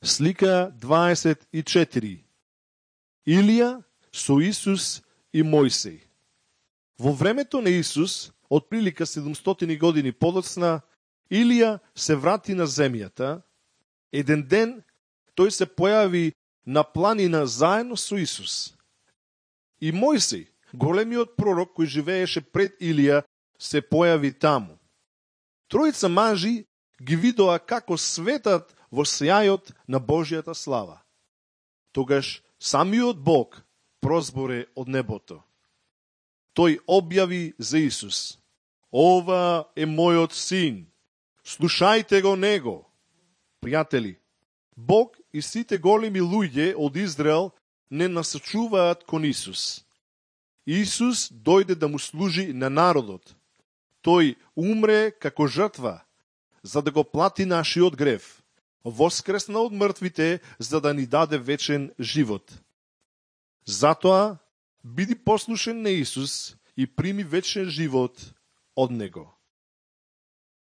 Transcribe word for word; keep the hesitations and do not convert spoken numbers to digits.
Слика дваесет и четири. Илија со Исус и Мојсей. Во времето на Исус, од прилика седумстотини години подоцна, Илија се врати на земјата. Еден ден тој се појави на планина заедно со Исус. И Мојсей, големиот пророк кој живееше пред Илија, се појави таму. Тројца мажи ги видоа како светат во сјајот на Божјата слава. Тогаш самиот Бог прозборе од небото. Тој објави за Исус: "Ова е мојот син, слушајте го него." Пријатели, Бог и сите големи луѓе од Израел не насочуваат кон Исус. Исус дојде да му служи на народот. Тој умре како жртва, за да го плати нашиот грев. Воскресна од мртвите, за да ни даде вечен живот. Затоа, биди послушен на Исус и прими вечен живот од него.